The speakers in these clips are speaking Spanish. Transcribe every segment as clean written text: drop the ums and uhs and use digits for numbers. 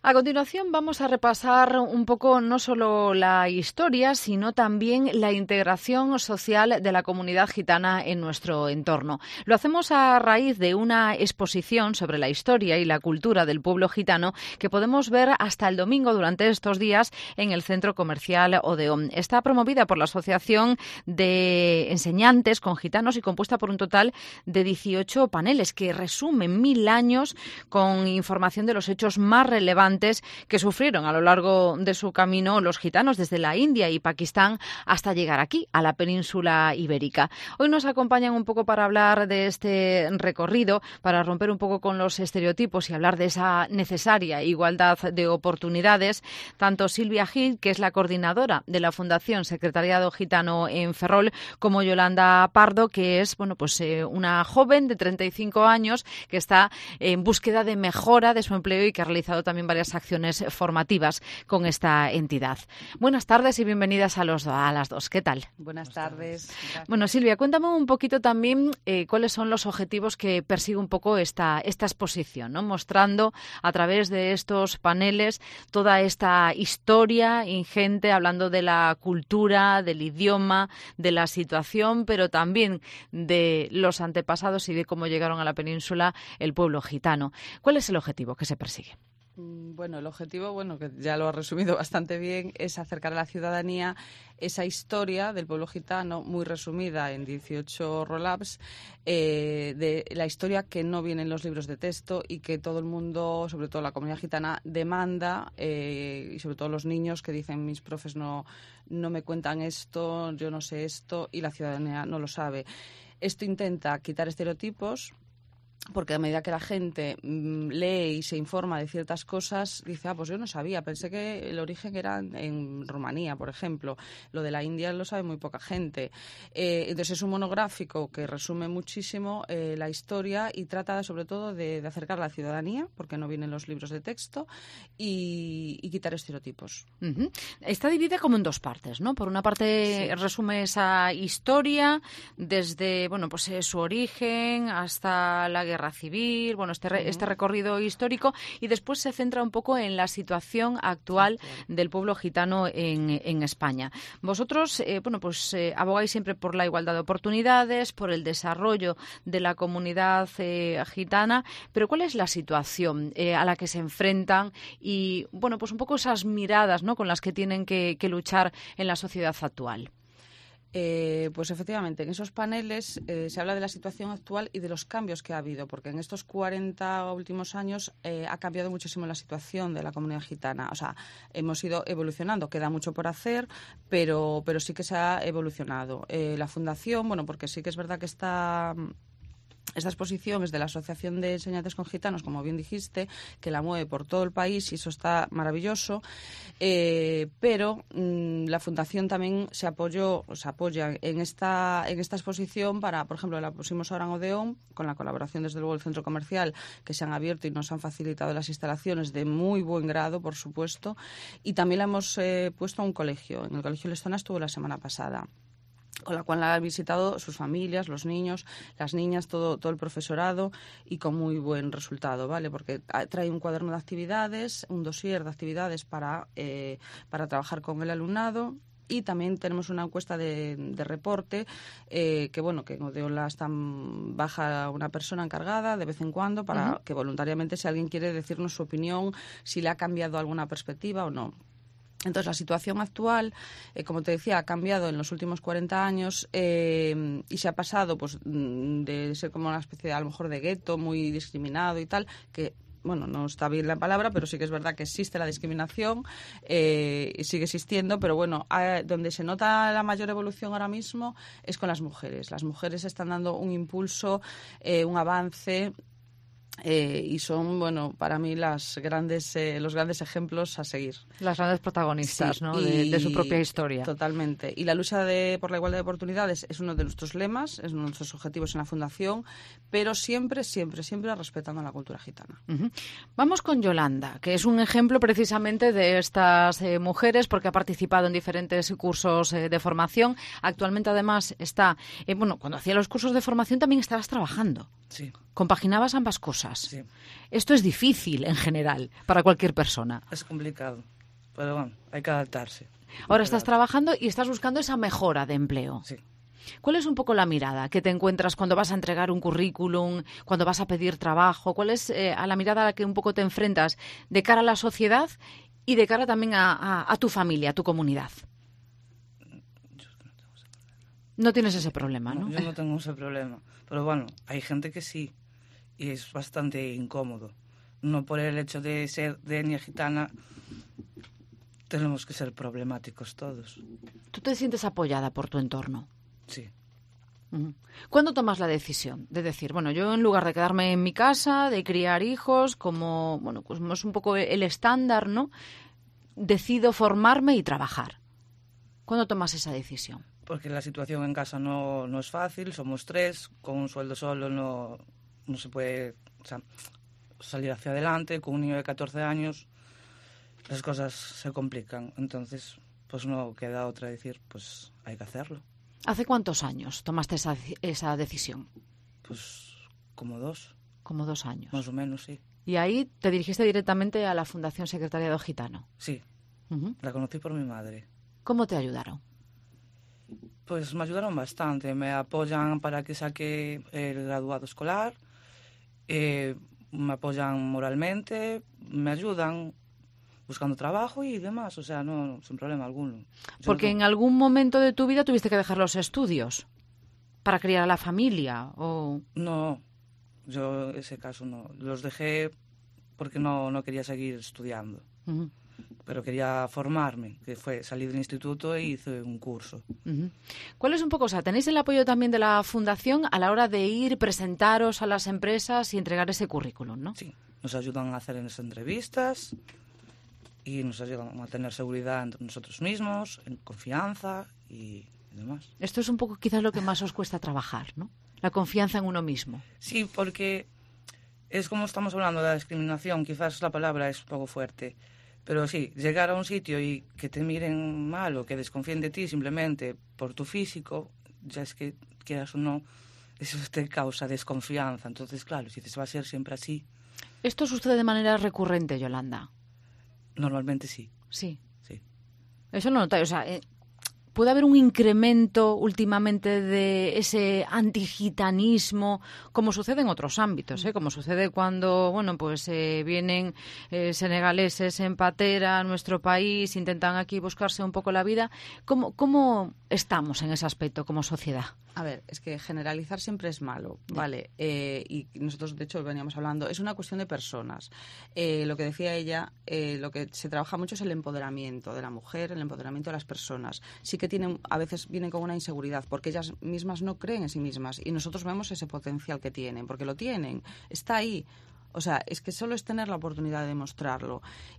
A continuación vamos a repasar un poco no solo la historia, sino también la integración social de la comunidad gitana en nuestro entorno. Lo hacemos a raíz de una exposición sobre la historia y la cultura del pueblo gitano que podemos ver hasta el domingo durante estos días en el Centro Comercial Odeón. Está promovida por la Asociación de Enseñantes con Gitanos y compuesta por un total de 18 paneles que resumen 1000 años con información de los hechos más relevantes que sufrieron a lo largo de su camino los gitanos desde la India y Pakistán hasta llegar aquí, a la península ibérica. Hoy nos acompañan un poco para hablar de este recorrido, para romper un poco con los estereotipos y hablar de esa necesaria igualdad de oportunidades, tanto Silvia Gil, que es la coordinadora de la Fundación Secretariado Gitano en Ferrol, como Yolanda Pardo, que es una joven de 35 años que está en búsqueda de mejora de su empleo y que ha realizado también varias acciones formativas con esta entidad. Buenas tardes y bienvenidas a las dos. ¿Qué tal? Buenas tardes. Gracias. Bueno, Silvia, cuéntame un poquito también cuáles son los objetivos que persigue un poco esta exposición, ¿no? Mostrando a través de estos paneles toda esta historia ingente, hablando de la cultura, del idioma, de la situación, pero también de los antepasados y de cómo llegaron a la península el pueblo gitano. ¿Cuál es el objetivo que se persigue? Bueno, el objetivo, que ya lo ha resumido bastante bien, es acercar a la ciudadanía esa historia del pueblo gitano, muy resumida en 18 roll-ups, de la historia que no viene en los libros de texto y que todo el mundo, sobre todo la comunidad gitana, demanda, y sobre todo los niños que dicen mis profes no me cuentan esto, yo no sé esto, y la ciudadanía no lo sabe. Esto intenta quitar estereotipos, porque a medida que la gente lee y se informa de ciertas cosas, dice, pues yo no sabía, pensé que el origen era en Rumanía, por ejemplo. Lo de la India lo sabe muy poca gente. Entonces es un monográfico que resume muchísimo la historia y trata sobre todo de acercar a la ciudadanía, porque no vienen los libros de texto, y quitar estereotipos. Uh-huh. Está dividida como en dos partes, ¿no? Por una parte sí, resume esa historia desde su origen hasta la guerra civil, este recorrido histórico, y después se centra un poco en la situación actual del pueblo gitano en España. Vosotros, abogáis siempre por la igualdad de oportunidades, por el desarrollo de la comunidad gitana, pero ¿cuál es la situación a la que se enfrentan y, un poco esas miradas, ¿no?, con las que tienen que luchar en la sociedad actual? Pues efectivamente, en esos paneles se habla de la situación actual y de los cambios que ha habido, porque en estos 40 últimos años ha cambiado muchísimo la situación de la comunidad gitana. O sea, hemos ido evolucionando, queda mucho por hacer, pero sí que se ha evolucionado. La Fundación, porque sí que es verdad que esta exposición es de la Asociación de Enseñantes con Gitanos, como bien dijiste, que la mueve por todo el país y eso está maravilloso, pero la Fundación también se apoya en esta exposición para, por ejemplo, la pusimos ahora en Odeón, con la colaboración desde luego del Centro Comercial, que se han abierto y nos han facilitado las instalaciones de muy buen grado, por supuesto, y también la hemos puesto a un colegio. En el Colegio Lestona estuvo la semana pasada, con la cual la han visitado sus familias, los niños, las niñas, todo el profesorado, y con muy buen resultado, ¿vale? Porque trae un cuaderno de actividades, un dossier de actividades para trabajar con el alumnado. Y también tenemos una encuesta de reporte que en Odeón baja una persona encargada de vez en cuando para que voluntariamente, si alguien quiere decirnos su opinión, si le ha cambiado alguna perspectiva o no. Entonces, la situación actual, como te decía, ha cambiado en los últimos 40 años y se ha pasado de ser como una especie de, a lo mejor, de gueto, muy discriminado y tal, que no está bien la palabra, pero sí que es verdad que existe la discriminación y sigue existiendo, pero donde se nota la mayor evolución ahora mismo es con las mujeres. Las mujeres están dando un impulso, un avance. Y son, para mí, los grandes ejemplos a seguir. Las grandes protagonistas, sí, ¿no?, de su propia historia. Totalmente. Y la lucha por la igualdad de oportunidades es uno de nuestros lemas, es uno de nuestros objetivos en la Fundación, pero siempre respetando la cultura gitana. Uh-huh. Vamos con Yolanda, que es un ejemplo precisamente de estas mujeres, porque ha participado en diferentes cursos de formación. Actualmente, además, está... cuando hacía los cursos de formación también estabas trabajando. Sí. Compaginabas ambas cosas. Sí. Esto es difícil en general para cualquier persona. Es complicado, pero bueno, hay que adaptarse. Ahora estás trabajando y estás buscando esa mejora de empleo. Sí. ¿Cuál es un poco la mirada que te encuentras cuando vas a entregar un currículum, cuando vas a pedir trabajo? ¿Cuál es a la mirada a la que un poco te enfrentas de cara a la sociedad y de cara también a tu familia, a tu comunidad? No tienes ese problema, ¿no? Yo no tengo ese problema. Pero bueno, hay gente que sí. Y es bastante incómodo. No por el hecho de ser de etnia gitana tenemos que ser problemáticos todos. ¿Tú te sientes apoyada por tu entorno? Sí. ¿Cuándo tomas la decisión de decir, bueno, yo en lugar de quedarme en mi casa, de criar hijos, como es un poco el estándar, ¿no? Decido formarme y trabajar? ¿Cuándo tomas esa decisión? Porque la situación en casa no es fácil, somos 3, con un sueldo solo no se puede, o sea, salir hacia adelante. Con un niño de 14 años las cosas se complican, entonces pues no queda otra decir, pues hay que hacerlo. ¿Hace cuántos años tomaste esa decisión? Pues como 2. Como 2 años. Más o menos, sí. ¿Y ahí te dirigiste directamente a la Fundación Secretariado Gitano? Sí, la conocí por mi madre. ¿Cómo te ayudaron? Pues me ayudaron bastante, me apoyan para que saque el graduado escolar, me apoyan moralmente, me ayudan buscando trabajo y demás, o sea, no sin problema alguno. Porque en algún momento de tu vida tuviste que dejar los estudios para criar a la familia, ¿o...? No, yo ese caso no. Los dejé porque no quería seguir estudiando. Pero quería formarme, que fue salir del instituto e hice un curso. ¿Cuál es un poco, o sea, tenéis el apoyo también de la Fundación a la hora de ir, presentaros a las empresas y entregar ese currículum, ¿no? Sí, nos ayudan a hacer esas entrevistas y nos ayudan a tener seguridad entre nosotros mismos, en confianza y demás. Esto es un poco quizás lo que más os cuesta trabajar, ¿no? La confianza en uno mismo. Sí, porque es como estamos hablando de la discriminación, quizás la palabra es un poco fuerte, pero sí, llegar a un sitio y que te miren mal o que desconfíen de ti simplemente por tu físico, ya es que, quieras o no, eso te causa desconfianza. Entonces, claro, si dices va a ser siempre así. ¿Esto sucede de manera recurrente, Yolanda? Normalmente sí. Sí. Sí. Eso lo notáis, o sea, ¿puede haber un incremento últimamente de ese antigitanismo, como sucede en otros ámbitos, como sucede cuando, bueno, pues vienen senegaleses en patera a nuestro país, intentan aquí buscarse un poco la vida? ¿Cómo estamos en ese aspecto como sociedad? A ver, es que generalizar siempre es malo, ¿vale? Y nosotros, de hecho, veníamos hablando, es una cuestión de personas. Lo que decía ella, lo que se trabaja mucho es el empoderamiento de la mujer, el empoderamiento de las personas. Sí que a veces vienen con una inseguridad, porque ellas mismas no creen en sí mismas, y nosotros vemos ese potencial que tienen, porque lo tienen, está ahí. O sea, es que solo es tener la oportunidad de demostrarlo.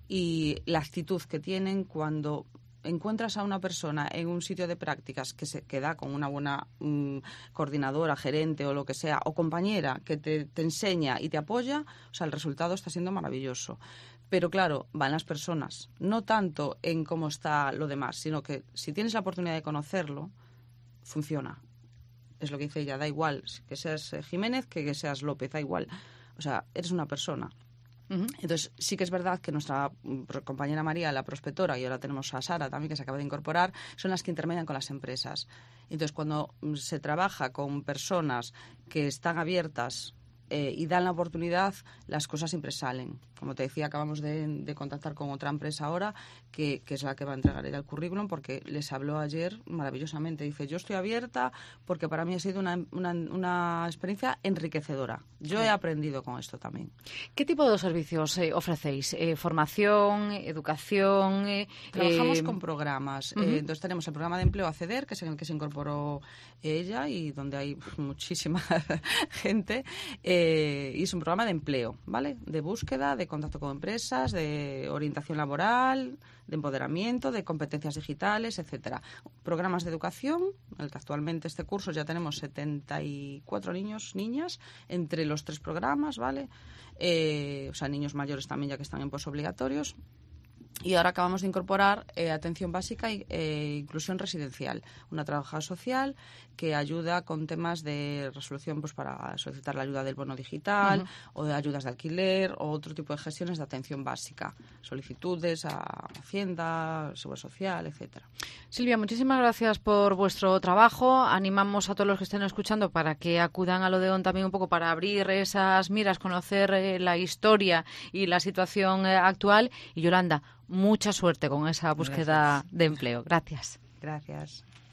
Y la actitud que tienen cuando encuentras a una persona en un sitio de prácticas que da con una buena coordinadora, gerente o lo que sea, o compañera que te enseña y te apoya, o sea, el resultado está siendo maravilloso. Pero claro, van las personas, no tanto en cómo está lo demás, sino que si tienes la oportunidad de conocerlo, funciona. Es lo que dice ella, da igual que seas Jiménez que seas López, da igual. O sea, eres una persona. Entonces, sí que es verdad que nuestra compañera María, la prospectora, y ahora tenemos a Sara también, que se acaba de incorporar, son las que intermedian con las empresas. Entonces, cuando se trabaja con personas que están abiertas y dan la oportunidad, las cosas siempre salen. Como te decía, acabamos de contactar con otra empresa ahora, que es la que va a entregar ella el currículum, porque les habló ayer maravillosamente. Dice, yo estoy abierta porque para mí ha sido una experiencia enriquecedora. Yo he aprendido con esto también. ¿Qué tipo de servicios ofrecéis? ¿Formación, educación? Trabajamos con programas. Entonces tenemos el programa de empleo Acceder, que es en el que se incorporó ella y donde hay muchísima gente. Y es un programa de empleo, ¿vale? De búsqueda, de contacto con empresas, de orientación laboral, de empoderamiento, de competencias digitales, etcétera. Programas de educación, en el que actualmente este curso ya tenemos 74 niñas, entre los 3 programas, ¿vale? O sea, niños mayores también ya que están en posobligatorios. Y ahora acabamos de incorporar atención básica e inclusión residencial, una trabajadora social que ayuda con temas de resolución, pues para solicitar la ayuda del bono digital o de ayudas de alquiler o otro tipo de gestiones de atención básica, solicitudes a Hacienda, Seguro Social, etcétera. Silvia, muchísimas gracias por vuestro trabajo. Animamos a todos los que estén escuchando para que acudan a Lodeón también un poco para abrir esas miras, conocer la historia y la situación actual. Y Yolanda, mucha suerte con esa búsqueda de empleo. Gracias. Gracias.